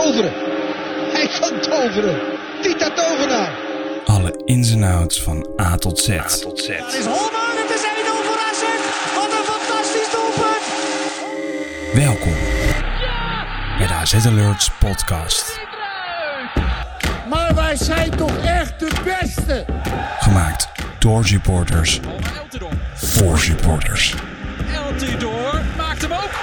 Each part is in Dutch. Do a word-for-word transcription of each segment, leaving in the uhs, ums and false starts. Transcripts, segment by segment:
toveren. Hij kan toveren. Tita Tovenaar. Alle ins en outs van A tot Z. A tot Z. Het is Holman, het is één nul voor A Z. Wat een fantastisch doelpunt. Welkom bij de A Z Alerts podcast. Maar wij zijn toch echt de beste. Gemaakt door supporters. Voor supporters. Eltidoor maakt hem ook.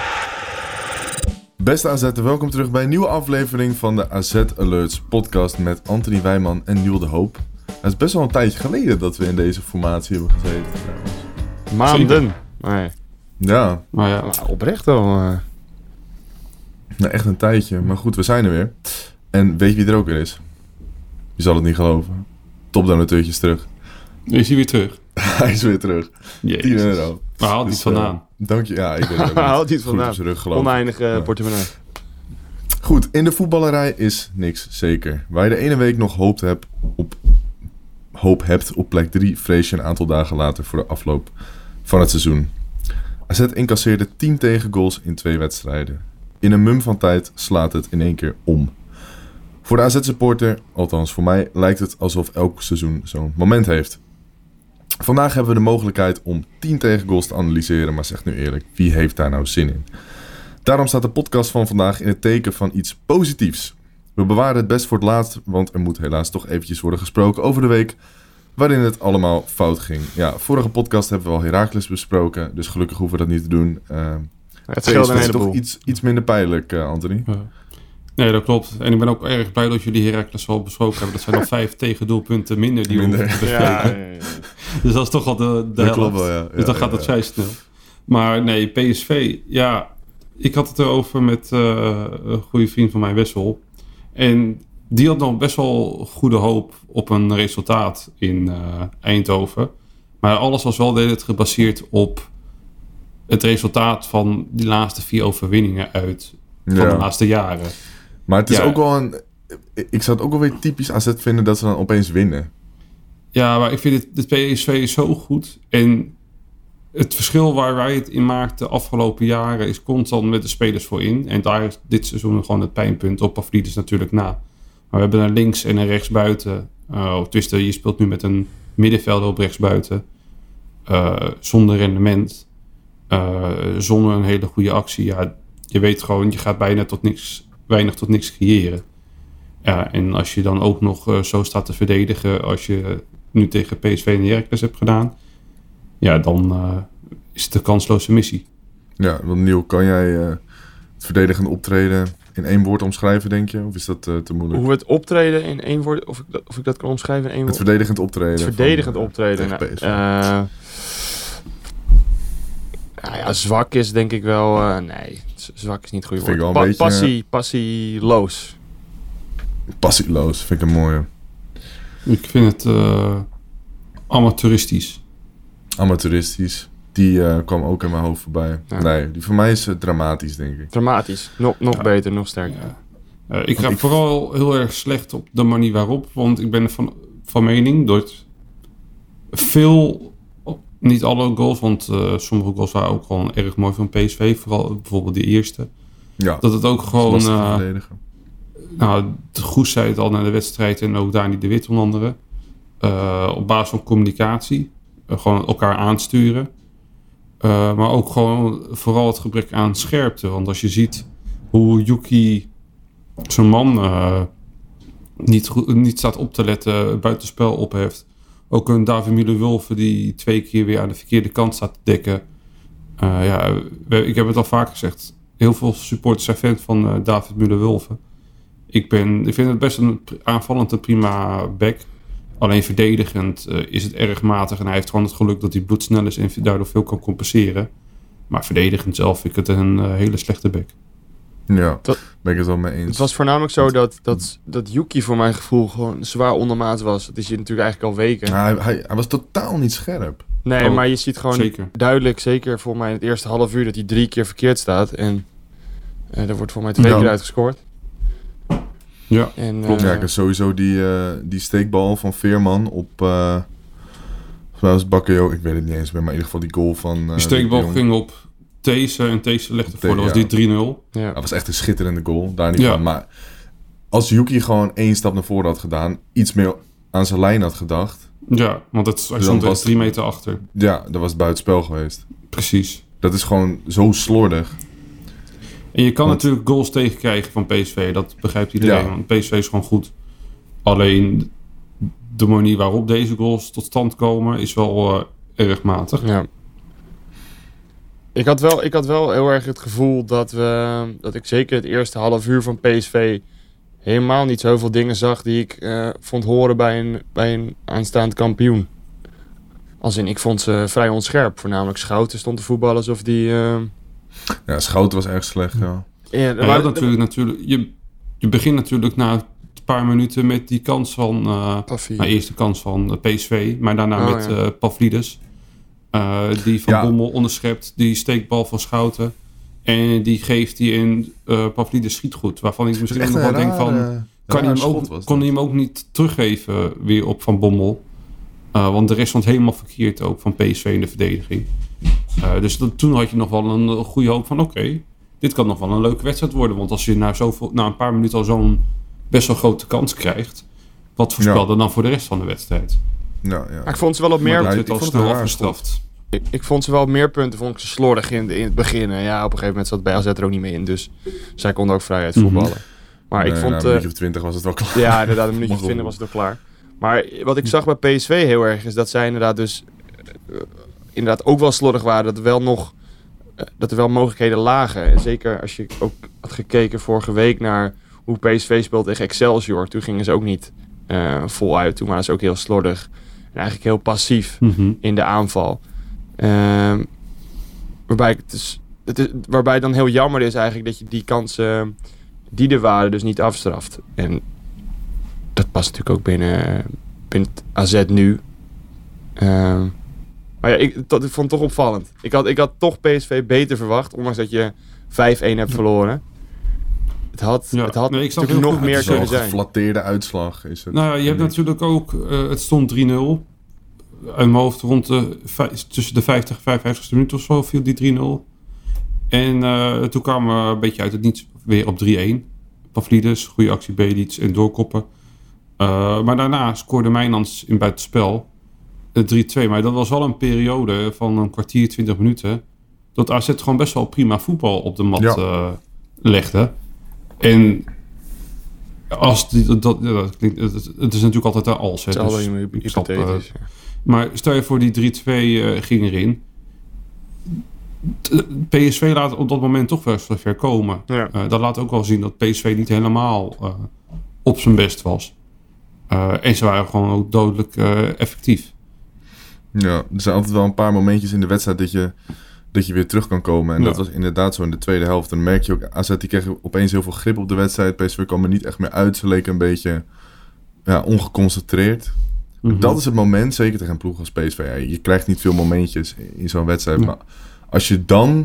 Beste A Z'er, welkom terug bij een nieuwe aflevering van de A Z Alerts podcast met Anthony Wijman en Niel de Hoop. Het is best wel een tijdje geleden dat we in deze formatie hebben gezeten. Maanden. Nee. Ja. Maar ja, oprecht wel. Uh... Nou, echt een tijdje. Maar goed, we zijn er weer. En weet je wie er ook weer is? Je zal het niet geloven. Topdonateurtjes terug. Is hij weer terug? Hij is weer terug. Jezus. tien euro. Maar haalt dus, iets vandaan. Uh, dank je. Ja, ik weet het ook niet. Haalt iets vandaan. Rug, Oneindige ja. portemonnee. Goed, in de voetballerij is niks zeker. Waar je de ene week nog hoopt hebt op, hoop hebt op plek drie, vrees je een aantal dagen later voor de afloop van het seizoen. A Z incasseerde tien tegengoals in twee wedstrijden. In een mum van tijd slaat het in één keer om. Voor de A Z-supporter, althans voor mij, lijkt het alsof elk seizoen zo'n moment heeft. Vandaag hebben we de mogelijkheid om tien tegengoals te analyseren, maar zeg nu eerlijk, wie heeft daar nou zin in? Daarom staat de podcast van vandaag in het teken van iets positiefs. We bewaren het best voor het laatst, want er moet helaas toch eventjes worden gesproken over de week waarin het allemaal fout ging. Ja, vorige podcast hebben we al Heracles besproken, dus gelukkig hoeven we dat niet te doen. Uh, het scheelt een heleboel. toch iets, iets minder pijnlijk, uh, Anthony. Ja. Nee, dat klopt. En ik ben ook erg blij dat jullie Heracles al besproken hebben. Dat zijn nog vijf tegendoelpunten minder die minder. we hoeven te bespreken. Ja, ja, ja. Dus dat is toch al de, de dat helft. Klopt wel, ja. Dus ja, dan gaat ja, het vrij ja. snel. Maar nee, P S V, ja... Ik had het erover met uh, een goede vriend van mij, Wessel. En die had nog best wel goede hoop op een resultaat in uh, Eindhoven. Maar alles was wel de hele tijd gebaseerd op het resultaat van die laatste vier overwinningen uit van ja. de laatste jaren. Maar het is ja. ook wel een... Ik zou het ook wel weer typisch A Z vinden dat ze dan opeens winnen. Ja, maar ik vind het, de P S V is zo goed. En het verschil waar wij het in maakten de afgelopen jaren is constant met de spelers voorin. En daar is dit seizoen gewoon het pijnpunt op. Pavlidis natuurlijk na. Maar we hebben een links en een rechtsbuiten. Uh, Twisten, je speelt nu met een middenvelder op rechtsbuiten. Uh, zonder rendement. Uh, zonder een hele goede actie. Ja, je weet gewoon, je gaat bijna tot niks, weinig tot niks creëren. Ja, en als je dan ook nog uh, zo staat te verdedigen als je nu tegen P S V en Heracles hebt gedaan. Ja, dan uh, is het een kansloze missie. Ja, want Niel, kan jij uh, het verdedigend optreden in één woord omschrijven, denk je? Of is dat uh, te moeilijk? Hoe het optreden in één woord, of ik dat, of ik dat kan omschrijven in één woord? Het verdedigend optreden. Het verdedigend van, optreden. Uh, nou, uh, nou ja, zwak is denk ik wel... Uh, nee, zwak is niet het goede woord. Pa- beetje, passie, uh, passieloos. Passieloos, vind ik een mooie. Ik vind het uh, amateuristisch. Amateuristisch. Die uh, kwam ook in mijn hoofd voorbij. Ja. Nee, die voor mij is uh, dramatisch, denk ik. Dramatisch. Nog, nog ja. beter, nog sterker. Ja. Uh, ik ga ik... vooral heel erg slecht op de manier waarop. Want ik ben van, van mening dat veel, niet alle goals, want uh, sommige goals waren ook gewoon erg mooi van P S V. Vooral bijvoorbeeld die eerste. Ja, dat het ook gewoon... Uh, nou, de Goes zei het al na de wedstrijd en ook Dani de Wit onder andere. Uh, op basis van communicatie. Uh, gewoon elkaar aansturen. Uh, maar ook gewoon vooral het gebrek aan scherpte. Want als je ziet hoe Yuki zijn man uh, niet, goed, niet staat op te letten, buitenspel opheft. Ook een David Müller-Wulf die twee keer weer aan de verkeerde kant staat te dekken. Uh, ja, we, ik heb het al vaak gezegd. Heel veel supporters zijn fan van uh, David Müller-Wulf. Ik, ben, ik vind het best een aanvallend en prima back. Alleen verdedigend uh, is het erg matig. En hij heeft gewoon het geluk dat hij bloedsnel is en daardoor veel kan compenseren. Maar verdedigend zelf vind ik het een uh, hele slechte back. Ja, dat, ben ik het wel mee eens. Het was voornamelijk zo dat, dat, dat Yuki voor mijn gevoel gewoon zwaar ondermaat was. Dat is je natuurlijk eigenlijk al weken. Nou, hij, hij, hij was totaal niet scherp. Nee, oh, maar je ziet gewoon zeker. duidelijk, zeker voor mij in het eerste half uur, dat hij drie keer verkeerd staat. En uh, er wordt voor mij twee ja. keer uitgescoord. Ja, en, klopt. Uh, ja, ik heb sowieso die, uh, die steekbal van Veerman op... Uh, volgens mij Bakayoko, ik weet het niet eens meer, maar in ieder geval die goal van... Uh, die steekbal die ging op These en These legde voor, dat was die drie nul. Ja. Dat was echt een schitterende goal, daar niet ja. van. Maar als Yuki gewoon één stap naar voren had gedaan, iets meer aan zijn lijn had gedacht. Ja, want het, hij Dan stond er was- drie meter achter. Ja, dan was het buitenspel geweest. Precies. Dat is gewoon zo slordig. En je kan Want- natuurlijk goals tegenkrijgen van P S V. Dat begrijpt iedereen. Ja. Want P S V is gewoon goed. Alleen de manier waarop deze goals tot stand komen is wel uh, erg matig. Ja. Ik had, wel, ik had wel heel erg het gevoel dat, we, dat ik zeker het eerste half uur van P S V helemaal niet zoveel dingen zag die ik uh, vond horen bij een, bij een aanstaand kampioen. Als in, ik vond ze vrij onscherp. Voornamelijk Schouten stond te voetballen alsof die... Uh... Ja, Schouten was erg slecht, ja. Ja, Ja, maar, ja, natuurlijk, natuurlijk, je, je begint natuurlijk na een paar minuten met die kans van... Uh, Paffie. nou, eerst de kans van P S V, maar daarna Oh, met ja. uh, Pavlidis. Uh, die van Ja. Bommel onderschept, die steekbal van Schouten. En die geeft hij in uh, Pavlidis schiet goed. Waarvan ik misschien ook nog wel denk van... Kan hij hem ook, kon hij hem ook niet teruggeven weer op Van Bommel? Uh, want de rest stond helemaal verkeerd ook van P S V in de verdediging. Uh, dus dat, toen had je nog wel een goede hoop van... Oké, okay, dit kan nog wel een leuke wedstrijd worden. Want als je na, zoveel, na een paar minuten al zo'n best wel grote kans krijgt... Wat voorspelde Ja. dan voor de rest van de wedstrijd? Ja, ja. maar ik vond ze wel op meer... Maar Dat Ja, werd ik al vond het snel een raar afgestraft. Ik, ik vond ze wel op meer punten vond ik ze slordig in, in het begin. En ja, op een gegeven moment zat bij A Z er ook niet meer in. Dus zij konden ook vrijheid Mhm. voetballen. Maar ik Nee, vond... na een eh, minuutje of twintig was het wel klaar. ja, inderdaad, een minuutje Mag twintig wel. was het al klaar. Maar wat ik zag bij P S V heel erg is dat zij inderdaad dus... Uh, inderdaad ook wel slordig waren. Dat er wel nog... Uh, dat er wel mogelijkheden lagen. En zeker als je ook had gekeken vorige week naar hoe P S V speelt tegen Excelsior. Toen gingen ze ook niet uh, voluit. Toen waren ze ook heel slordig. En eigenlijk heel passief Mm-hmm. in de aanval. Um, waarbij, ik het is, het is, waarbij het dan heel jammer is eigenlijk dat je die kansen die er waren dus niet afstraft. En dat past natuurlijk ook binnen, binnen het A Z nu. Um, maar ja, ik, dat, ik vond het toch opvallend. Ik had, ik had toch P S V beter verwacht, ondanks dat je vijf-een hebt verloren. Het had, Ja, het had nee, ik snap natuurlijk heel nog goed. meer Het is wel kunnen een zijn. geflatteerde uitslag. Is het, Nou ja, je hebt natuurlijk ook... Uh, het stond drie nul. Uit mijn hoofd rond de... vijf, tussen de vijftig en vijfenvijftigste minuut of zo viel die drie nul. En uh, toen kwamen we een beetje uit het niets weer op drie-een. Pavlidis, goede actie, Belic en doorkoppen. Uh, maar daarna scoorde Mijnans in buitenspel uh, drie-twee. Maar dat was wel een periode van een kwartier, twintig minuten. Dat A Z gewoon best wel prima voetbal op de mat Ja. uh, legde. En als die, dat, ja, dat klinkt, het, het is natuurlijk altijd een als. Hè, Het is dus alleen ik snap, uh, hypothetisch. ja. maar stel je voor die drie-twee uh, ging erin. T- P S V laat op dat moment toch wel zo ver komen. Ja. Uh, dat laat ook wel zien dat P S V niet helemaal uh, op zijn best was. Uh, en ze waren gewoon ook dodelijk uh, effectief. Ja, er zijn altijd wel een paar momentjes in de wedstrijd dat je, dat je weer terug kan komen. En Ja. dat was inderdaad zo in de tweede helft. En dan merk je ook, A Z die kreeg opeens heel veel grip op de wedstrijd. P S V kwam er niet echt meer uit. Ze leken een beetje ja, ongeconcentreerd. Mm-hmm. Dat is het moment, zeker tegen een ploeg als P S V. Ja, je krijgt niet veel momentjes in zo'n wedstrijd. Ja. Maar als je dan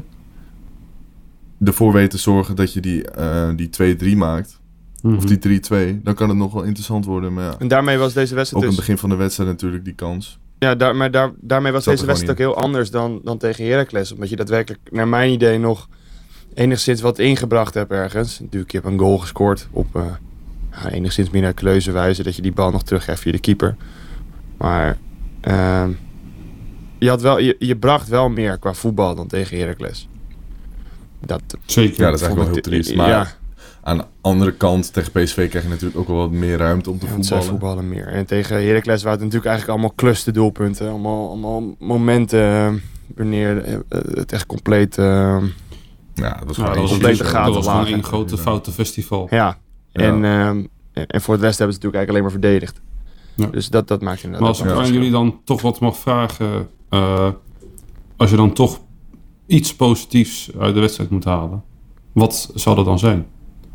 ervoor weet te zorgen dat je die, uh, die twee-drie maakt, Mm-hmm. of die drie-twee, dan kan het nog wel interessant worden. Maar ja, En daarmee was deze ook wedstrijd in het dus... begin van de wedstrijd natuurlijk die kans. Ja, daar, maar daar, daarmee was Zat deze er gewoon wedstrijd ook heel anders dan, dan tegen Heracles. Omdat je daadwerkelijk, naar mijn idee, nog enigszins wat ingebracht hebt ergens. Natuurlijk, je hebt een goal gescoord op uh, ja, enigszins miraculeuze wijze. Dat je die bal nog teruggeeft via de keeper. Maar uh, je, had wel, je, je bracht wel meer qua voetbal dan tegen Heracles. Dat, Zeker. Ja, dat is vond eigenlijk wel ik heel de- triest. Maar ja, aan de andere kant, tegen P S V krijg je natuurlijk ook wel wat meer ruimte om te want zij voetballen. voetballen meer. En tegen Heracles waren het natuurlijk eigenlijk allemaal clusterdoelpunten. Allemaal, allemaal momenten uh, wanneer uh, het echt compleet... Uh, Ja, dat was Nou, gewoon dat was, een één complete show. gaten dat was gewoon lagen. één grote foute festival. Ja, Ja. En, um, en, en voor de rest hebben ze natuurlijk eigenlijk alleen maar verdedigd. Ja. Dus dat, dat maakt inderdaad... Maar als wel ik een aan verschil. jullie dan toch wat mag vragen... Uh, als je dan toch iets positiefs uit de wedstrijd moet halen... Wat zou dat dan zijn?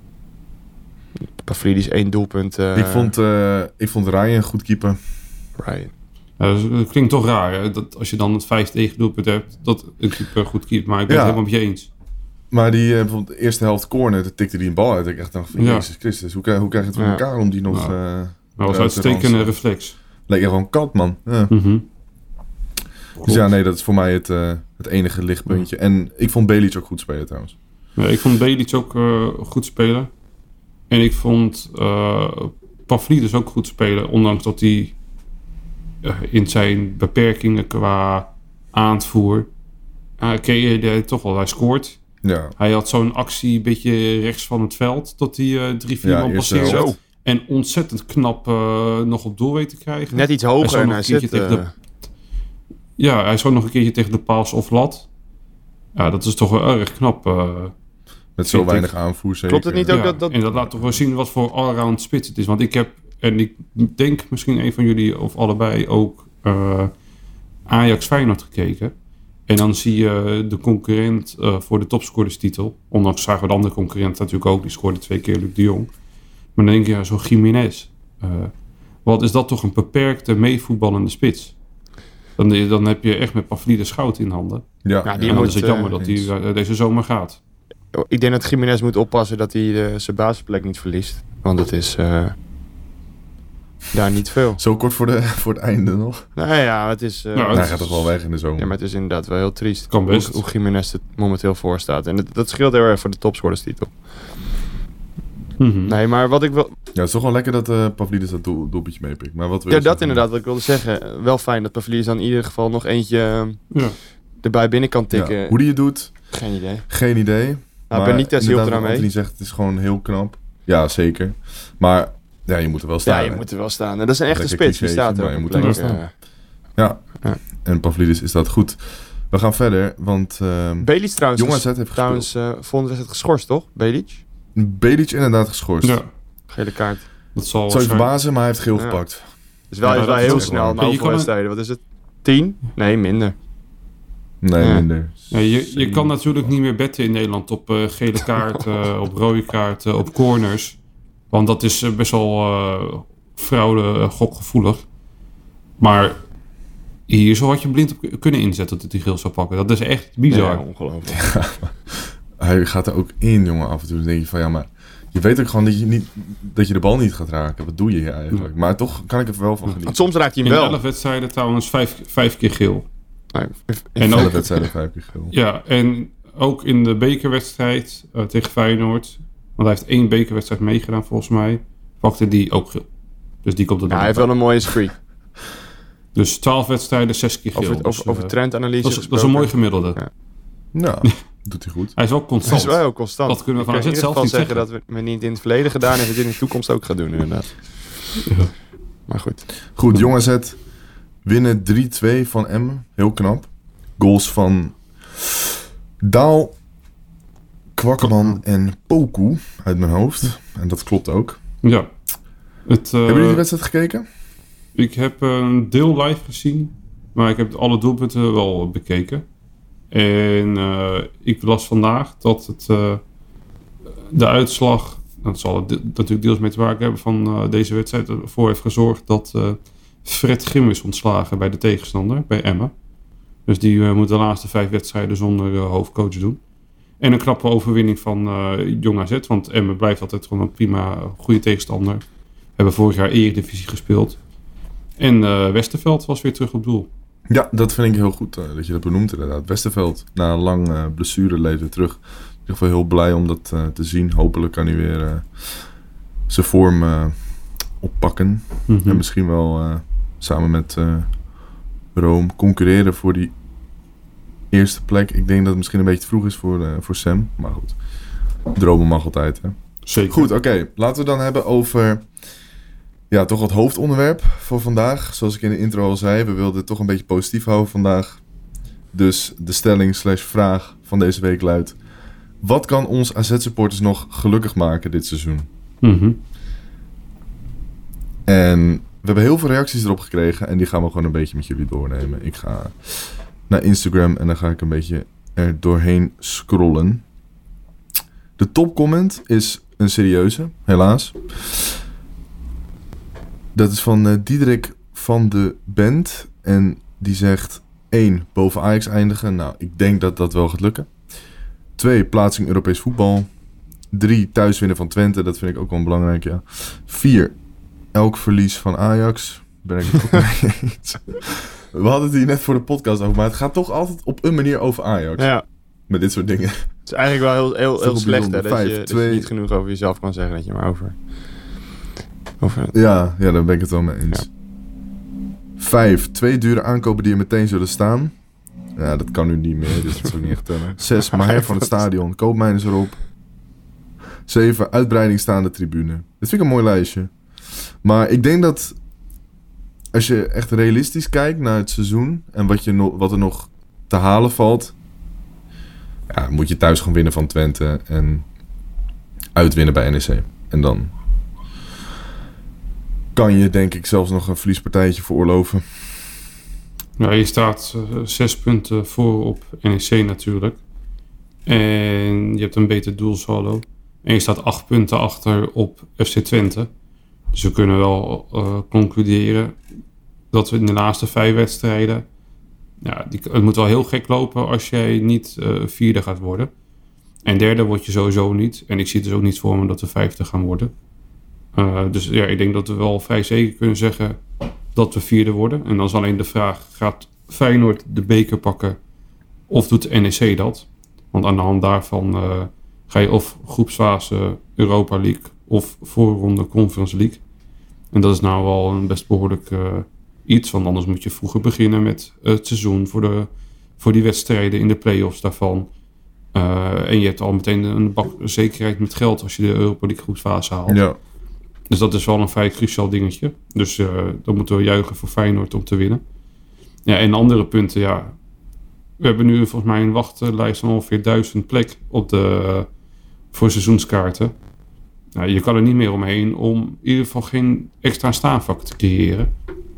Pavlidis één doelpunt. Uh, Ik vond, uh, ik vond Ryan goed keeper. Ryan. Ja, dus het klinkt toch raar, hè? Dat als je dan het vijf tegen doelpunt hebt... dat een keeper goed keept. Maar ik ben Ja. het helemaal met je eens. Maar die, uh, bijvoorbeeld de eerste helft corner, dan tikte hij een bal uit. Ik echt dacht van, Ja. Jezus Christus, hoe, krijg- hoe krijg je het voor Ja. elkaar om die nog... Nou, uh, Dat was eruit te uitstekende ransen? reflex. Leek echt gewoon kat, man. Ja. Mm-hmm. Dus ja, nee, dat is voor mij het, uh, het enige lichtpuntje. En ik vond Belic ook goed spelen trouwens. Ja, ik vond Belic ook uh, goed spelen. En ik vond uh, Pavlidis ook goed spelen. Ondanks dat hij uh, in zijn beperkingen qua aanvoer... Uh, creëerde toch wel, hij scoort. Ja. Hij had zo'n actie een beetje rechts van het veld. Dat hij uh, drie, vier Ja, man eerst passeerde. zo. En ontzettend knap uh, nog op doel weet te krijgen. Net iets Hij hoger zou en nog hij een keertje zit... tegen Uh... de- Ja, hij zou nog een keertje tegen de paals of lat. Ja, dat is toch wel erg knap. Uh, Met zo vind weinig ik. aanvoer zeker. Klopt het niet ook ja, dat... dat... En dat laat toch wel zien wat voor allround spits het is. Want ik heb, en ik denk misschien een van jullie of allebei ook uh, Ajax Feyenoord gekeken. En dan zie je de concurrent uh, voor de topscorerstitel. Ondanks zagen we de andere concurrent natuurlijk ook. Die scoorde twee keer Luc de Jong. Maar dan denk je, ja, zo'n Jiménez. Uh, wat is dat toch een beperkte meevoetballende spits. Dan, dan heb je echt met Pavlidis goud in handen. Ja, Ja, die En ja. dan moet, is het uh, jammer dat hij uh, deze zomer gaat. Ik denk dat Jiménez moet oppassen dat hij uh, zijn basisplek niet verliest. Want het is uh, daar niet veel. Zo kort voor, de, voor het einde nog. Nou ja, het is... Uh, Nou, Hij het gaat is- toch wel weg in de zomer. ja, maar het is inderdaad wel heel triest. Kan best. Hoe, hoe Jiménez er momenteel voor staat. En dat, dat scheelt heel erg voor de topscorerstitel. Mm-hmm. Nee, maar wat ik wil... Ja, het is toch wel lekker dat uh, Pavlidis dat doel, doelpuntje meepikt. Maar wat wil Ja, je dat zeggen? inderdaad wat ik wilde zeggen. Wel fijn dat Pavlidis dan in ieder geval nog eentje uh, Ja. erbij binnen kan tikken. Ja. Hoe die het doet, Geen idee. geen idee. Nou, Maar Benitez hielp inderdaad, eraan wat mee. Anthony zegt, het is gewoon heel knap. Ja, zeker. Maar ja, je moet er wel staan. Ja, je hè. moet er wel staan. En dat is een echte Lekker spits. Die clichétje, staat er maar ook je op moet er plek. wel Uh, Ja. Ja. En Pavlidis is dat goed. We gaan verder, want uh, Belic trouwens, Jong is- A Z heeft trouwens uh, volgende wedstrijd geschorst, toch? Belic? Belic inderdaad geschorst. Ja, Gele kaart. dat zal Zou je waarschijnlijk- verbazen, maar hij heeft geel Ja. gepakt. Dus wel, Ja, is wel dat is heel ook snel wel. na Ja, je hoeveel kan wedstrijden. Wat is het? Tien? Nee, minder. Nee, Ja. minder. Ja, je, je kan natuurlijk niet meer betten in Nederland op uh, gele kaarten, op rode kaarten, op corners. Want dat is uh, best wel uh, fraude uh, gokgevoelig. Maar hier zo had je blind op kunnen inzetten dat hij geel zou pakken. Dat is echt bizar. Ja, ongelooflijk. Hij gaat er ook in, jongen, af en toe. Dan denk je van, ja, maar je weet ook gewoon dat je, niet, dat je de bal niet gaat raken. Wat doe je hier eigenlijk? Ja. Maar toch kan ik er wel van Want genieten. soms raakt hij In hem wel. elf wedstrijden trouwens vijf, vijf keer geel. Nee, En En ook- ook wedstrijden vijf keer geel. Ja, en ook in de bekerwedstrijd uh, tegen Feyenoord. Want hij heeft één bekerwedstrijd meegedaan volgens mij. Pakte die ook geel. Dus die komt er Ja, dan hij heeft bij. wel een mooie streak. Dus twaalf wedstrijden, zes keer geel. Over, Dus, over, over uh, trendanalyse dat, is, dat is gesproken. een mooi gemiddelde. Ja. Nou, doet hij goed. Hij is wel Dat constant. is wel heel constant. Dat kunnen we van Ik kan A Z in ieder zelf geval niet zeggen zeggen. dat we het niet in het verleden gedaan en het in de toekomst ook gaan doen, inderdaad. Ja. Maar goed. Goed, Jong A Z winnen drie twee van Emmen. Heel knap. Goals van Daal, Kwakkerman en Poku uit mijn hoofd. En dat klopt ook. Ja. Het, uh, Hebben jullie die wedstrijd gekeken? Ik heb een deel live gezien. Maar ik heb alle doelpunten wel bekeken. En uh, ik las vandaag dat het, uh, de uitslag... Dat zal er de- natuurlijk deels mee te maken hebben van uh, deze wedstrijd. Ervoor heeft gezorgd dat uh, Fred Grim is ontslagen bij de tegenstander. Bij Emmen. Dus die uh, moet de laatste vijf wedstrijden zonder uh, hoofdcoach doen. En een knappe overwinning van uh, Jong A Z. Want Emmen blijft altijd gewoon een prima, goede tegenstander. Hebben vorig jaar Eredivisie gespeeld. En uh, Westerveld was weer terug op doel. Ja, dat vind ik heel goed uh, dat je dat benoemt inderdaad. Westerveld, na een lang uh, blessureleed weer terug. Ik ben wel heel blij om dat uh, te zien. Hopelijk kan hij weer uh, zijn vorm uh, oppakken. Mm-hmm. En misschien wel uh, samen met uh, Rome concurreren voor die eerste plek. Ik denk dat het misschien een beetje te vroeg is voor, uh, voor Sam. Maar goed, dromen mag altijd. Hè? Zeker. Goed, oké. Okay. Laten we dan hebben over... Ja, toch het hoofdonderwerp voor vandaag. Zoals ik in de intro al zei, we wilden het toch een beetje positief houden vandaag. Dus de stelling slash vraag van deze week luidt... Wat kan ons A Z-supporters nog gelukkig maken dit seizoen? Mm-hmm. En we hebben heel veel reacties erop gekregen. En die gaan we gewoon een beetje met jullie doornemen. Ik ga naar Instagram en dan ga ik een beetje er doorheen scrollen. De topcomment is een serieuze, helaas. Dat is van uh, Diederik van de Bent. En die zegt... één. Boven Ajax eindigen. Nou, ik denk dat dat wel gaat lukken. twee. Plaatsing Europees voetbal. drie. Thuis winnen van Twente. Dat vind ik ook wel belangrijk, ja. vier. Elk verlies van Ajax. Ben ik het ook mee eens. We hadden het hier net voor de podcast over. Maar het gaat toch altijd op een manier over Ajax. Ja. Met dit soort dingen. is eigenlijk wel heel, heel, heel Toch slecht, hè, bijzonder. dat, Vijf, je, dat twee. je niet genoeg over jezelf kan zeggen. Dat je maar over... over Ja, ja, daar ben ik het wel mee eens. Ja. Vijf, twee dure aankopen die er meteen zullen staan. Ja, dat kan nu niet meer, dus dat zou ik niet echt tellen. Zes, Maher van het stadion. Koopmijners erop. Zeven, uitbreiding staande tribune. Dit vind ik een mooi lijstje. Maar ik denk dat als je echt realistisch kijkt naar het seizoen en wat, je no- wat er nog te halen valt, ja, moet je thuis gaan winnen van Twente en uitwinnen bij N E C. En dan kan je denk ik zelfs nog een verliespartijtje veroorloven. Ja, je staat uh, zes punten voor op N E C natuurlijk. En je hebt een beter doelsaldo. En je staat acht punten achter op F C Twente. Dus we kunnen wel uh, concluderen dat we in de laatste vijf wedstrijden... Ja, die, het moet wel heel gek lopen als jij niet uh, vierde gaat worden. En derde word je sowieso niet. En ik zie dus ook niet voor me dat we vijfde gaan worden. Uh, dus ja, ik denk dat we wel vrij zeker kunnen zeggen dat we vierde worden. En dan is alleen de vraag, gaat Feyenoord de beker pakken of doet N E C dat? Want aan de hand daarvan uh, ga je of groepsfase Europa League of voorronde Conference League. En dat is nou wel een best behoorlijk uh, iets, want anders moet je vroeger beginnen met het seizoen voor, de, voor die wedstrijden in de play-offs daarvan. Uh, en je hebt al meteen een bak zekerheid met geld als je de Europa League groepsfase haalt. Ja. Dus dat is wel een vrij cruciaal dingetje. Dus uh, dan moeten we juichen voor Feyenoord om te winnen. Ja, en andere punten, ja. We hebben nu volgens mij een wachtlijst van ongeveer duizend plek op de, uh, voor seizoenskaarten. Nou, je kan er niet meer omheen om in ieder geval geen extra staanvak te creëren.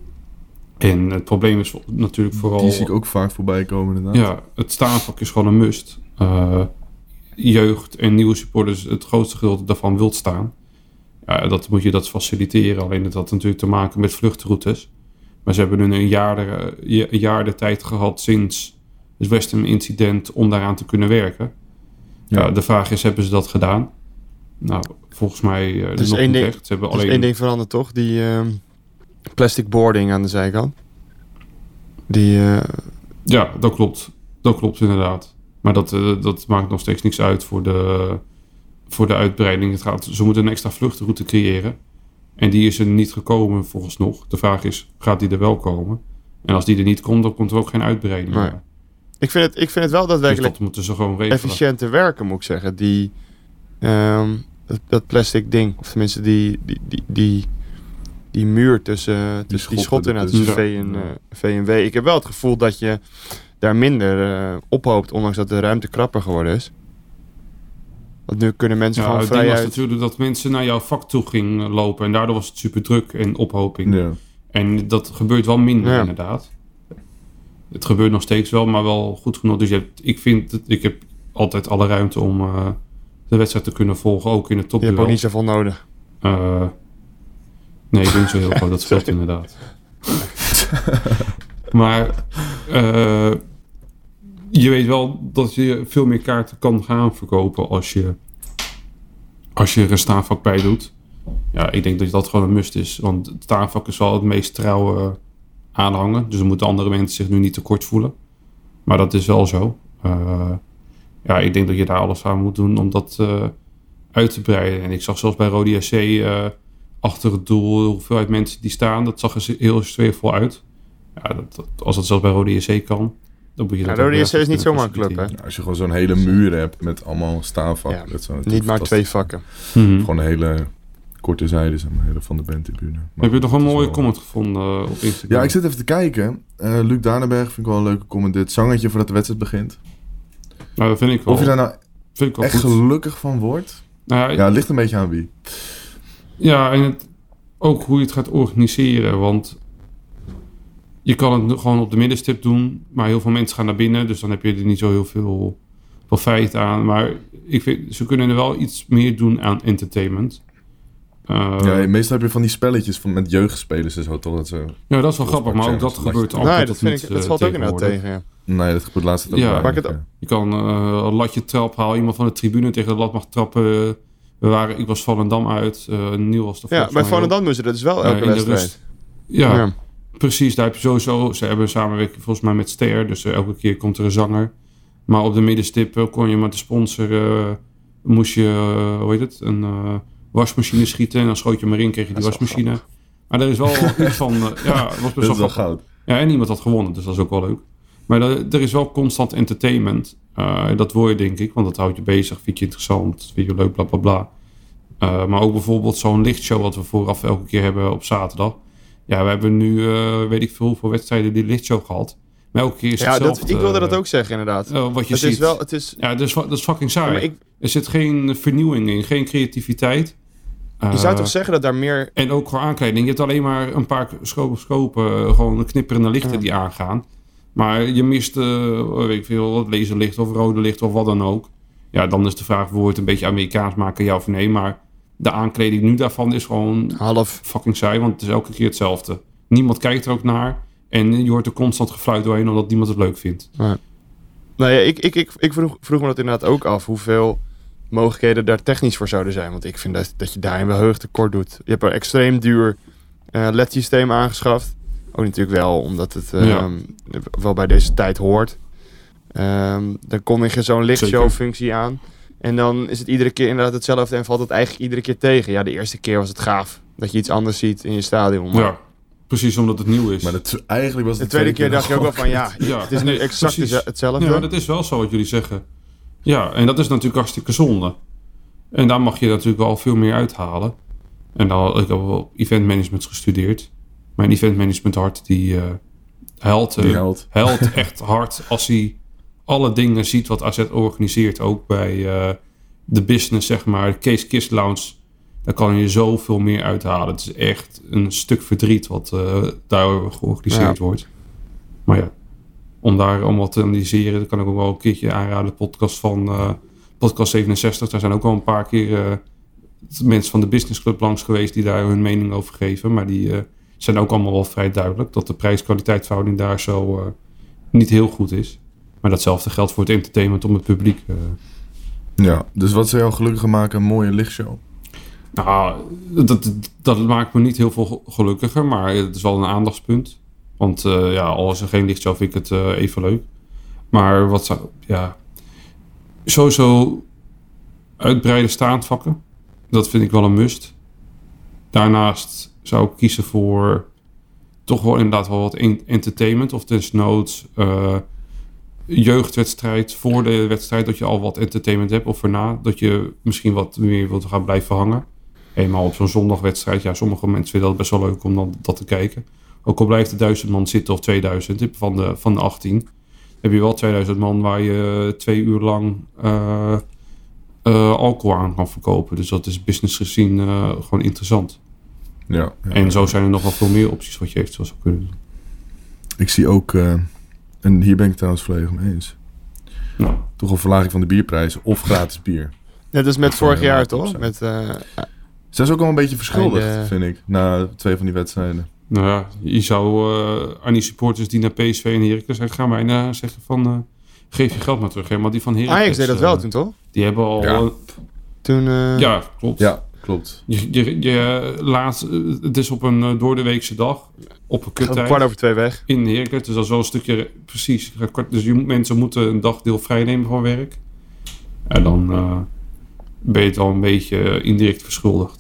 En het probleem is natuurlijk vooral... Die zie ik ook vaak voorbij komen inderdaad. Ja, het staanvak is gewoon een must. Uh, jeugd en nieuwe supporters, het grootste gedeelte daarvan wilt staan. Ja, dat moet je dat faciliteren. Alleen dat had natuurlijk te maken met vluchtroutes. Maar ze hebben nu een jaar de, een jaar de tijd gehad sinds het West Ham incident om daaraan te kunnen werken. Ja. Ja, de vraag is, hebben ze dat gedaan? Nou, volgens mij uh, dus nog één niet ding, echt. Ze hebben dus alleen... één ding veranderd toch? Die uh, plastic boarding aan de zijkant. Die... Uh... Ja, dat klopt. Dat klopt inderdaad. Maar dat, uh, dat maakt nog steeds niks uit voor de... voor de uitbreiding. Het gaat, ze moeten een extra vluchtroute creëren. En die is er niet gekomen volgens nog. De vraag is, gaat die er wel komen? En als die er niet komt, dan komt er ook geen uitbreiding. Nee. Ik vind het, ik vind het wel daadwerkelijk dus dat moeten ze gewoon regelen. efficiënte werken, moet ik zeggen. Die, um, dat, dat plastic ding. Of tenminste die, die, die, die, die muur tussen die, tussen die schotten en tussen V en, uh, V en W. Ik heb wel het gevoel dat je daar minder uh, ophoopt, ondanks dat de ruimte krapper geworden is. Want nu kunnen mensen ja, gewoon vrij vrij was uit... natuurlijk dat mensen naar jouw vak toe gingen lopen. En daardoor was het super druk en ophoping. Ja. En dat gebeurt wel minder ja. inderdaad. Het gebeurt nog steeds wel, maar wel goed genoeg. Dus je hebt, ik vind, dat, ik heb altijd alle ruimte om uh, de wedstrijd te kunnen volgen. Ook in het topduel. Je hebt ook niet zoveel nodig. Uh, nee, ik ben niet zo heel groot. Dat scheelt inderdaad. Maar... Uh, je weet wel dat je veel meer kaarten kan gaan verkopen als je, als je er een staanvak bij doet. Ja, ik denk dat dat gewoon een must is. Want het staanvak is wel het meest trouwe aanhangen. Dus dan moeten andere mensen zich nu niet tekort voelen. Maar dat is wel zo. Uh, ja, ik denk dat je daar alles aan moet doen om dat uh, uit te breiden. En ik zag zelfs bij Rode S C uh, achter het doel de hoeveelheid mensen die staan. Dat zag er heel sfeervol uit. Ja, dat, dat, als dat zelfs bij Rode S C kan... Dan moet je ja, Rode S C is niet zomaar een club, hè? Ja, als je gewoon zo'n hele muur hebt met allemaal staanvakken. Ja, dat zou niet maar twee vakken. Mm-hmm. Gewoon een hele korte zijde, zeg maar, hele van de bandtribune. Heb je nog een mooie wel... comment gevonden uh, op Instagram? Ja, ik zit even te kijken. Uh, Luc Danenberg vind ik wel een leuke comment. Dit zangetje voordat de wedstrijd begint. Nou, dat vind ik wel. Of je daar nou vind ik wel echt goed. gelukkig van wordt? Nou, ja, het ligt een beetje aan wie. Ja, en het, ook hoe je het gaat organiseren. Want je kan het gewoon op de middenstip doen. Maar heel veel mensen gaan naar binnen. Dus dan heb je er niet zo heel veel profijt aan. Maar ik vind, ze kunnen er wel iets meer doen aan entertainment. Uh, ja, meestal heb je van die spelletjes van, met jeugdspelers en zo, toch? Dat ze, ja, dat is wel grappig. Maar ook dat gebeurt je... altijd. Nee, dat, vind niet, ik, dat valt ook inderdaad tegen, ja. Nee, dat gebeurt laatst ook. Ja, bij, het ja. Je kan uh, een latje trap halen. Iemand van de tribune tegen de lat mag trappen. We waren, ik was Volendam uit. Uh, Nieuw was de Ja, bij Volendam doen ze dat dus wel elke uh, wedstrijd. Ja, ja, precies. Daar heb je sowieso... Ze hebben een samenwerking volgens mij met Ster. Dus uh, elke keer komt er een zanger. Maar op de middenstip uh, kon je met de sponsor... Uh, moest je, uh, hoe heet het, een uh, wasmachine schieten. En dan schoot je maar in, kreeg je die wasmachine. Grappig. Maar er is wel iets van... Uh, ja, het was best dat wel is wel goud. Ja, en iemand had gewonnen, dus dat is ook wel leuk. Maar er, er is wel constant entertainment. Uh, dat wil je, denk ik, want dat houdt je bezig. Vind je interessant, vind je leuk, bla bla bla. Uh, maar ook bijvoorbeeld zo'n lichtshow wat we vooraf elke keer hebben op zaterdag. Ja, we hebben nu, uh, weet ik veel, hoeveel wedstrijden die lichtshow gehad. Maar elke keer is ja, hetzelfde. Dat, ik wilde dat ook zeggen, inderdaad. Uh, wat je het ziet. Is wel, het is... Ja, dat is, dat is fucking saai. Ja, ik... Er zit geen vernieuwing in, geen creativiteit. Je uh, zou toch zeggen dat daar meer... En ook gewoon aankleding. Je hebt alleen maar een paar scopen, uh, gewoon knipperende lichten ja. die aangaan. Maar je mist, uh, weet ik veel, laserlicht of rode licht of wat dan ook. Ja, dan is de vraag, wil je het een beetje Amerikaans maken, ja of nee. Maar de aankleding nu daarvan is gewoon half fucking saai, want het is elke keer hetzelfde. Niemand kijkt er ook naar. En je hoort er constant gefluit doorheen omdat niemand het leuk vindt. Ja. Nou ja, ik, ik, ik, ik vroeg, vroeg me dat inderdaad ook af. Hoeveel mogelijkheden daar technisch voor zouden zijn. Want ik vind dat, dat je daarin wel heel erg tekort doet. Je hebt een extreem duur uh, L E D-systeem aangeschaft. Ook natuurlijk wel omdat het uh, ja. wel bij deze tijd hoort. Um, dan kondig je zo'n lichtshow-functie aan. En dan is het iedere keer inderdaad hetzelfde en valt het eigenlijk iedere keer tegen. Ja, de eerste keer was het gaaf. Dat je iets anders ziet in je stadion. Maar... Ja, precies omdat het nieuw is. Maar dat, eigenlijk was het de tweede, tweede keer dacht je ook wel van ja, ja het is nu exact precies. hetzelfde. Ja, dat is wel zo wat jullie zeggen. Ja, en dat is natuurlijk hartstikke zonde. En daar mag je natuurlijk wel veel meer uithalen. En dan, ik heb wel event management gestudeerd. Mijn event management hart die uh, huilt, uh, huilt. huilt echt hard als hij alle dingen ziet wat A Z organiseert. Ook bij uh, de business, zeg maar, de Kees Kist Lounge. Daar kan je zoveel meer uithalen. Het is echt een stuk verdriet wat uh, daar georganiseerd ja. wordt. Maar ja, om daar allemaal te analyseren, dat kan ik ook wel een keertje aanraden. De podcast van uh, podcast zevenenzestig. Daar zijn ook al een paar keer uh, mensen van de Business Club langs geweest die daar hun mening over geven. Maar die uh, zijn ook allemaal wel vrij duidelijk dat de prijs-kwaliteitverhouding daar zo uh, niet heel goed is. Maar datzelfde geldt voor het entertainment om het publiek. Uh. Ja, dus wat zou jou gelukkiger maken? Een mooie lichtshow? Nou, dat, dat maakt me niet heel veel gelukkiger, maar het is wel een aandachtspunt. Want uh, ja, al is er geen lichtshow, vind ik het uh, even leuk. Maar wat zou, ja, sowieso uitbreide staandvakken. Dat vind ik wel een must. Daarnaast zou ik kiezen voor toch wel inderdaad wel wat entertainment. Of desnoods uh, jeugdwedstrijd voor de wedstrijd, dat je al wat entertainment hebt. Of erna, dat je misschien wat meer wilt gaan blijven hangen. Eenmaal op zo'n zondagwedstrijd. Ja, sommige mensen vinden dat best wel leuk om dan dat te kijken. Ook al blijft er duizend man zitten of tweeduizend van de, van de achttien. Heb je wel tweeduizend man waar je twee uur lang uh, uh, alcohol aan kan verkopen. Dus dat is business gezien uh, gewoon interessant. Ja, ja, en zo zijn er nog wel veel meer opties wat je eventueel zou kunnen doen. Ik zie ook, uh, en hier ben ik trouwens volledig mee eens. Nou. Toch een verlaging van de bierprijzen of gratis bier. Net als met dat vorig jaar toch? Met, uh, Zijn ze ook al een beetje verschuldigd, uh, vind ik, na twee van die wedstrijden. Nou ja, je zou uh, aan die supporters die naar P S V en Heracles zijn, gaan bijna zeggen van uh, geef je geld maar terug. Hè? Maar die van Heracles... Ajax deed dat wel uh, toen, toch? Die hebben al... Ja, uh, toen, uh... ja klopt. Ja, klopt. Je, je, je laat, het is op een uh, doordeweekse dag, op een kuttijd. kwart over twee weg. In Heracles, dus dat is wel een stukje... Precies. Dus je, mensen moeten een dagdeel vrijnemen van werk. En dan uh, ben je het al een beetje indirect verschuldigd.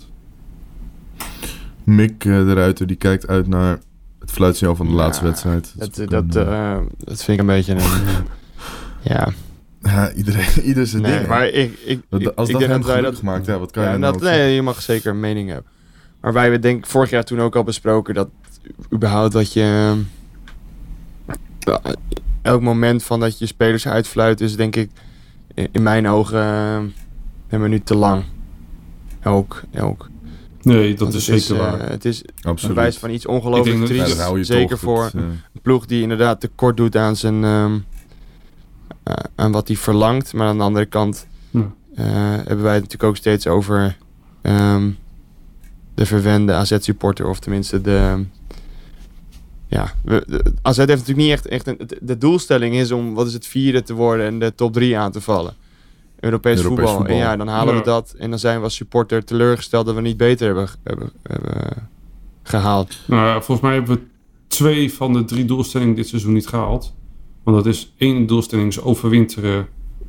Mick uh, de Ruiter, die kijkt uit naar het fluitsignaal van de ja, laatste wedstrijd. Dat, dat, dat, uh, dat vind ik een beetje een... ja... Ja, iedereen, ieder zijn nee, ding. Maar ik, ik, dat, als ik dat denk hem dat wij dat gemaakt, ja, wat kan ja, je dat, nou nee, je mag zeker een mening hebben. Maar wij hebben denk ik vorig jaar toen ook al besproken dat überhaupt dat je... Uh, elk moment van dat je spelers uitfluit is denk ik in, in mijn ogen uh, een minuut te lang. Ook, ook. Nee, dat is zeker is, uh, waar. Het is Absoluut. een bewijs van iets ongelooflijk triest. Ja, zeker voor het, uh... een ploeg die inderdaad tekort doet aan zijn um, uh, aan wat hij verlangt. Maar aan de andere kant ja. uh, hebben wij het natuurlijk ook steeds over um, de verwende A Z-supporter. Of tenminste de... Ja, we, de, A Z heeft natuurlijk niet echt... echt een, de doelstelling is om, wat is het, vierde te worden en de top drie aan te vallen. Europees, Europees voetbal. voetbal. En ja, dan halen ja. we dat. En dan zijn we als supporter teleurgesteld dat we niet beter hebben, hebben, hebben gehaald. Nou, volgens mij hebben we twee van de drie doelstellingen dit seizoen niet gehaald. Want dat is één doelstelling is overwinteren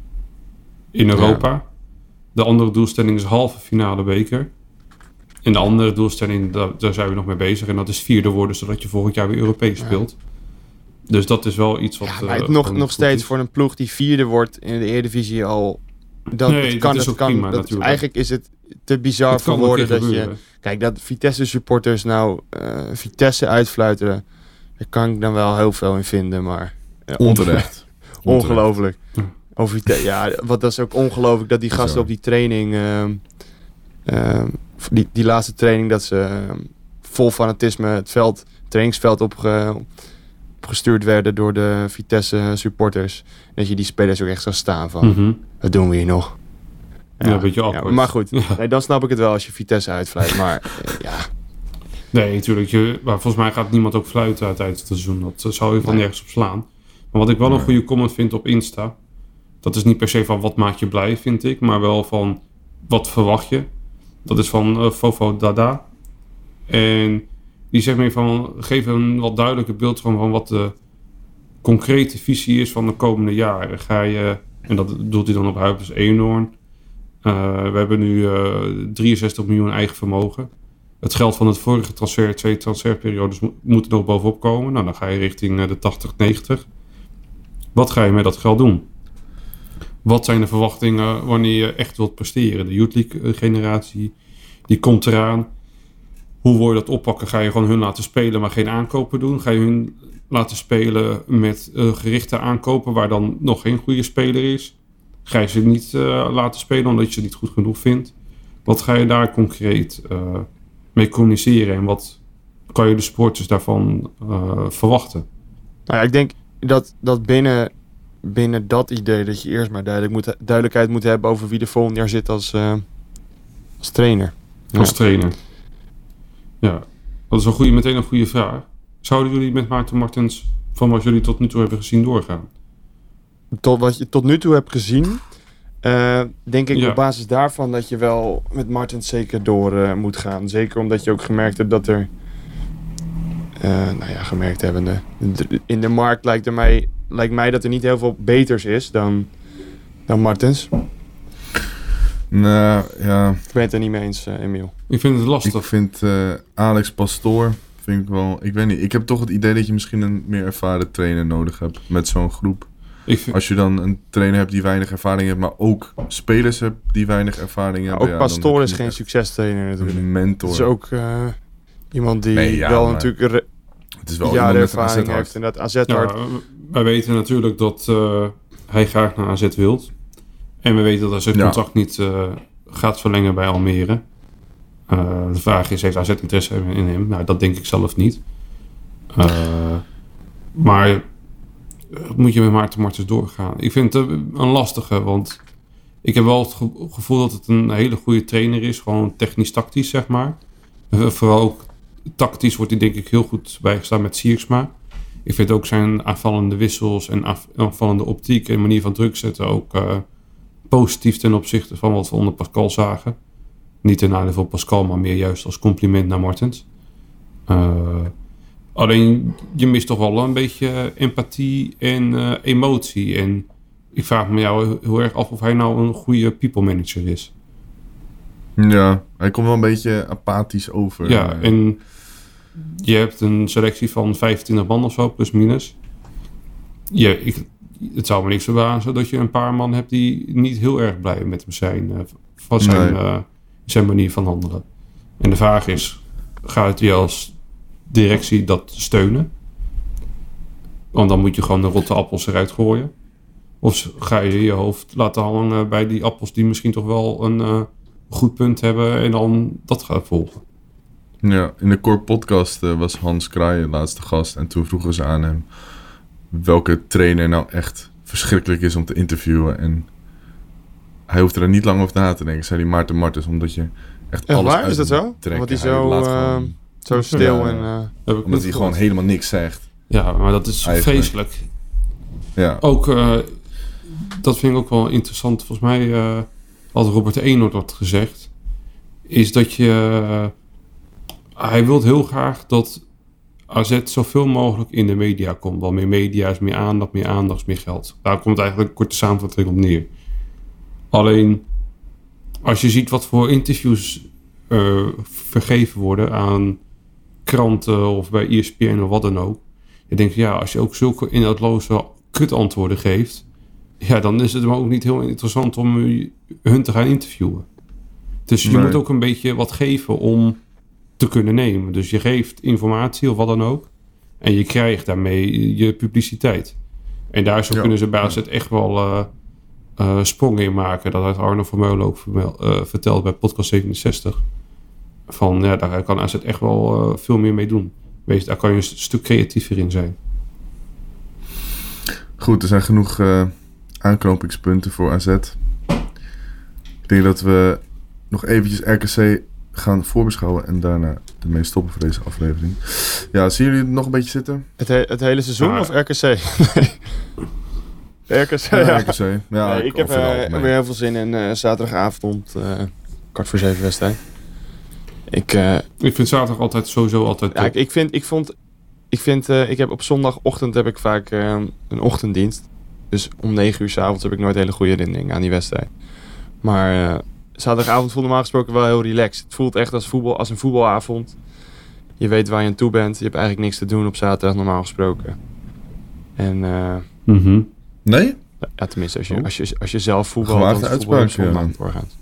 in Europa. Ja. De andere doelstelling is halve finale beker. En de andere doelstelling, daar, daar zijn we nog mee bezig. En dat is vierde worden, zodat je volgend jaar weer Europees ja. speelt. Dus dat is wel iets wat... Ja, maar het uh, nog, nog steeds is. Voor een ploeg die vierde wordt in de Eredivisie al... Dat, nee, het kan, dat is het ook kan, prima, dat, natuurlijk. Eigenlijk is het te bizar voor woorden dat gebeuren. je... Kijk, dat Vitesse supporters nou uh, Vitesse uitfluiteren... Daar kan ik dan wel heel veel in vinden, maar... Uh, Onterecht. Ongelooflijk. Over Vitesse, ja, wat dat is ook ongelooflijk dat die gasten Zo. op die training... Uh, uh, die, die laatste training dat ze uh, vol fanatisme het veld, het trainingsveld opge, opgestuurd werden door de Vitesse supporters. Dat je die spelers ook echt zou staan van, mm-hmm. wat doen we hier nog? Ja, ja een beetje awkward. Ja, maar goed, ja. nee, dan snap ik het wel als je Vitesse uitfluit, maar uh, ja... Nee, natuurlijk. Je, maar volgens mij gaat niemand ook fluiten tijdens het seizoen. Dat zou je van nee. nergens op slaan. Maar wat ik wel een goede comment vind op Insta... Dat is niet per se van wat maakt je blij, vind ik. Maar wel van wat verwacht je. Dat is van uh, Fofo Dada. En die zegt meer van... Geef een wat duidelijker beeld van, van wat de concrete visie is van de komende jaren. Ga je... En dat doet hij dan op Huibers Eenhoorn. Uh, we hebben nu uh, drieënzestig miljoen eigen vermogen. Het geld van het vorige transfer, twee transferperiodes, mo- moeten nog bovenop komen. Nou, dan ga je richting uh, de tachtig, negentig. Wat ga je met dat geld doen? Wat zijn de verwachtingen wanneer je echt wilt presteren? De Youth League generatie, die komt eraan. Hoe wil je dat oppakken? Ga je gewoon hun laten spelen, maar geen aankopen doen? Ga je hun laten spelen met uh, gerichte aankopen, waar dan nog geen goede speler is? Ga je ze niet uh, laten spelen omdat je ze niet goed genoeg vindt? Wat ga je daar concreet uh, mee communiceren? En wat kan je de sporters daarvan uh, verwachten? Nou ja, ik denk dat, dat binnen... binnen dat idee dat je eerst maar duidelijk moet, duidelijkheid moet hebben over wie er volgend jaar zit als, uh, als trainer. Als ja. trainer. Ja, dat is een goede, meteen een goede vraag. Zouden jullie met Maarten Martens, van wat jullie tot nu toe hebben gezien, doorgaan? Tot wat je tot nu toe hebt gezien, uh, denk ik ja. op basis daarvan dat je wel met Martens zeker door uh, moet gaan. Zeker omdat je ook gemerkt hebt dat er, uh, nou ja, gemerkt hebbende, in de markt lijkt er mij... Lijkt mij dat er niet heel veel beters is dan, dan Martens. Nou, ja. Ik ben het er niet mee eens, uh, Emiel. Ik vind het lastig. Ik vind uh, Alex Pastoor, vind ik wel... Ik weet niet, ik heb toch het idee dat je misschien een meer ervaren trainer nodig hebt met zo'n groep. Ik vind... Als je dan een trainer hebt die weinig ervaring heeft, maar ook spelers hebt die weinig ervaring hebben. Ja, ook ja, Pastoor is geen succestrainer natuurlijk. Een mentor. Het is ook uh, iemand die nee, ja, wel maar... natuurlijk... Re- Het is wel jaren ervaring heeft en dat A Z hard. Ja, wij weten natuurlijk dat uh, hij graag naar A Z wilt. En we weten dat hij zijn contract ja. niet uh, gaat verlengen bij Almere. Uh, de vraag is, heeft A Z interesse in hem? Nou, dat denk ik zelf niet. Uh, maar uh, moet je met Maarten Martens doorgaan? Ik vind het een lastige, want ik heb wel het ge- gevoel dat het een hele goede trainer is. Gewoon technisch-tactisch, zeg maar. Uh, vooral ook tactisch wordt hij denk ik heel goed bijgestaan met Siersma. Ik vind ook zijn aanvallende wissels en aanvallende optiek en manier van druk zetten ook uh, positief ten opzichte van wat we onder Pascal zagen. Niet ten nadele van Pascal, maar meer juist als compliment naar Martens. Uh, alleen je mist toch wel een beetje empathie en uh, emotie. En ik vraag me jou heel erg af of hij nou een goede people manager is. Ja, hij komt wel een beetje apathisch over. Ja, en je hebt een selectie van vijfentwintig man of zo, plus minus. Ja, ik, het zou me niks verbazen dat je een paar man hebt die niet heel erg blij met hem zijn. Uh, van zijn, nee. uh, zijn manier van handelen. En de vraag is, gaat je als directie dat steunen? Want dan moet je gewoon de rotte appels eruit gooien. Of ga je je hoofd laten hangen bij die appels die misschien toch wel een uh, goed punt hebben en dan dat gaat volgen. Ja, in de Core podcast uh, was Hans Kraaij laatste gast. En toen vroegen ze aan hem welke trainer nou echt verschrikkelijk is om te interviewen. En hij hoefde er niet lang over na te denken, zei die Maarten Martens. Omdat je echt ja, alles waar is dat zo? Want hij zo, uh, gewoon, zo stil. Ja, en uh, omdat hij gewoon helemaal niks zegt. Ja, maar dat is eigenlijk vreselijk. Ja. Ook, uh, dat vind ik ook wel interessant. Volgens mij uh, had Robert Eenhoorn wat gezegd. Is dat je... Uh, hij wil heel graag dat A Z zoveel mogelijk in de media komt. Wel meer media is meer aandacht, meer aandacht is meer geld. Daar komt eigenlijk een korte samenvatting op neer. Alleen, als je ziet wat voor interviews uh, vergeven worden aan kranten of bij E S P N of wat dan ook. Je denkt, ja, als je ook zulke inhoudloze kutantwoorden geeft, ja, dan is het maar ook niet heel interessant om hun te gaan interviewen. Dus je nee. moet ook een beetje wat geven om te kunnen nemen. Dus je geeft informatie of wat dan ook. En je krijgt daarmee je publiciteit. En daar zo ja. kunnen ze bij A Z echt wel uh, uh, sprongen in maken. Dat had Arno Vermeulen ook vermeld, uh, verteld bij podcast zevenenzestig. Van ja, daar kan A Z echt wel uh, veel meer mee doen. Wees, daar kan je een stuk creatiever in zijn. Goed, er zijn genoeg uh, aanknopingspunten voor A Z. Ik denk dat we nog eventjes R K C gaan voorbeschouwen en daarna ermee stoppen voor deze aflevering. Ja, zien jullie het nog een beetje zitten? Het, he- het hele seizoen ah. of R K C? Nee. R K C, ja. ja. R K C. Ja, nee, ik heb uh, weer heel veel zin in uh, zaterdagavond, uh, kwart voor zeven wedstrijd. Ik, uh, ik vind zaterdag altijd sowieso altijd ja, ik, ik vind, ik vond, ik vind, uh, ik heb op zondagochtend heb ik vaak uh, een ochtenddienst. Dus om negen uur 's avonds heb ik nooit hele goede herinnering aan die wedstrijd. Maar uh, zaterdagavond voelt normaal gesproken wel heel relaxed. Het voelt echt als, voetbal, als een voetbalavond. Je weet waar je aan toe bent. Je hebt eigenlijk niks te doen op zaterdag normaal gesproken. En uh, mm-hmm. Nee? Ja, tenminste als je, als je, als je zelf voetbalt. Gemaakte uitspraak, ja. doorgaat.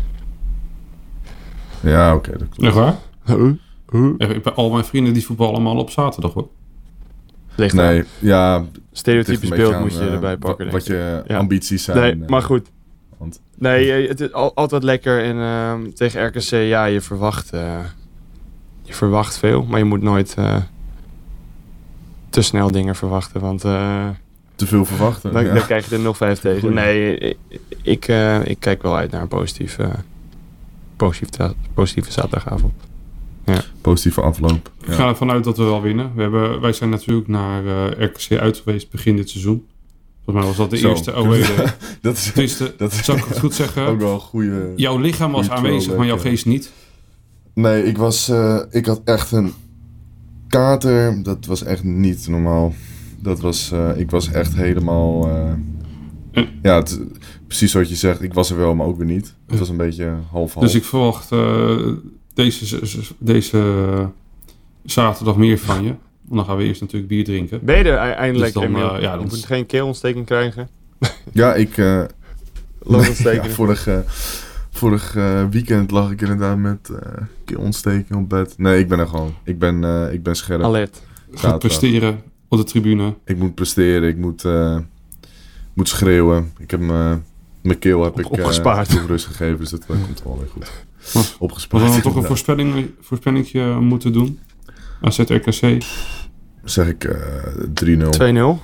Ja, oké. Okay, dat klopt. Echt waar? Huh? Huh? Ja, bij al mijn vrienden die voetballen allemaal op zaterdag hoor. Ligt nee, aan. ja. Stereotypisch beeld aan, moet je uh, erbij pakken. Wat, wat je ja. ambities zijn. Nee, uh, maar goed. Want... Nee, het is al, altijd lekker. En uh, tegen R K C, ja, je verwacht, uh, je verwacht veel. Maar je moet nooit uh, te snel dingen verwachten. Want uh, te veel verwachten. Dan, ja. dan krijg je er nog vijf tegen. Goeie. Nee, ik, ik, uh, ik kijk wel uit naar een positief, uh, positief, positieve zaterdagavond. Ja. Positieve afloop. Ja. Ik ga ervan uit dat we wel winnen. We hebben, wij zijn natuurlijk naar uh, R K C uit geweest begin dit seizoen. Volgens mij was dat de Zo. eerste O E. dat is, Tenminste, dat is, zou ik het goed zeggen? Ook wel een goede. Jouw lichaam was aanwezig, maar jouw geest niet. Nee, ik was, uh, ik had echt een kater. Dat was echt niet normaal. Dat was, uh, ik was echt helemaal. Uh, en, ja, het, precies wat je zegt. Ik was er wel, maar ook weer niet. Het was een beetje half-half. Dus ik verwacht uh, deze, deze zaterdag meer van je. Want dan gaan we eerst natuurlijk bier drinken. Ben je er eindelijk? Dus dan, uh, ja, je dan moet is... geen keelontsteking krijgen. Ja, ik... Uh, Longontsteking. Nee, ja, vorig uh, vorig uh, weekend lag ik inderdaad met uh, keelontsteking op bed. Nee, ik ben er gewoon. Ik ben, uh, ik ben scherp. Alert. Gaat presteren op de tribune. Ik moet presteren. Ik moet, uh, moet schreeuwen. Ik heb mijn mijn keel heb op, ik opgespaard. Uh, rust gegeven, dus dat uh, komt wel weer goed. Maar, opgespaard. We dan toch een voorspelling, voorspellingje moeten doen. A Z R K C. Zeg ik uh, drie nul. twee nul.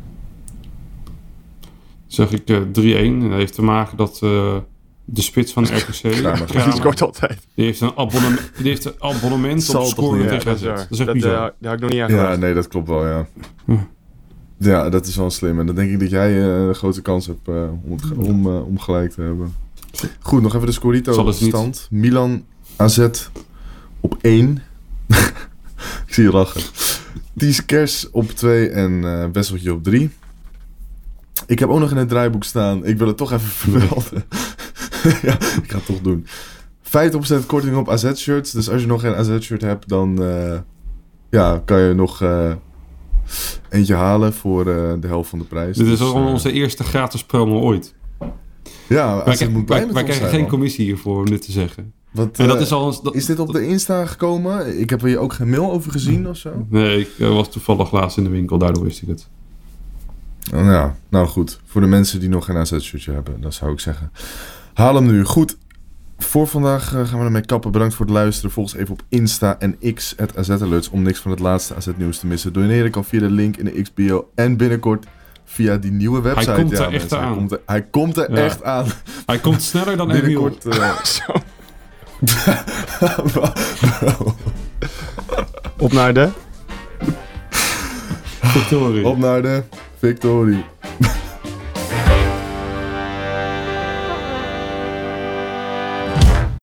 Zeg ik uh, drie-een. En dat heeft te maken dat uh, de spits van R K C... Kramer. Die scoort altijd. Die heeft een abonnement, die heeft een abonnement op scoren tegen A Z. Dat is echt dat, bizar. Uh, daar had ik nog niet aan gedacht. Ja, nee, dat klopt wel, ja. Hm. Ja, dat is wel slim. En dan denk ik dat jij uh, een grote kans hebt uh, om, het, om, uh, om gelijk te hebben. Goed, nog even de Scorito-stand. Milan A Z op één. Ik zie je lachen. Ties Kers op twee en uh, Wesseltje op drie. Ik heb ook nog in het draaiboek staan. Ik wil het toch even vermelden. Ja, ik ga het toch doen. vijftig procent korting op A Z-shirts. Dus als je nog geen A Z-shirt hebt, dan uh, ja, kan je nog uh, eentje halen voor uh, de helft van de prijs. Dit is dus, al uh, onze eerste gratis promo ooit. Ja, wij, moet blij wij, met wij ons krijgen zijn, geen man. commissie hiervoor, om dit te zeggen. Wat, en dat uh, is, al, dat, is dit op de Insta gekomen? Ik heb er hier ook geen mail over gezien of zo. Nee, ik uh, was toevallig laatst in de winkel, daardoor wist ik het. Oh, ja, nou goed. Voor de mensen die nog geen A Z-shirtje hebben, dat zou ik zeggen. Haal hem nu. Goed. Voor vandaag uh, gaan we ermee kappen. Bedankt voor het luisteren. Volg ons even op Insta en X, at A Z Alerts, om niks van het laatste A Z-nieuws te missen. Doneren kan via de link in de X-bio en binnenkort via die nieuwe website. Hij komt ja, er echt mensen, aan. Hij komt er, hij komt er ja. echt aan. Hij komt sneller dan Emiel. Uh... Op naar de... Victorie. Op naar de Victorie.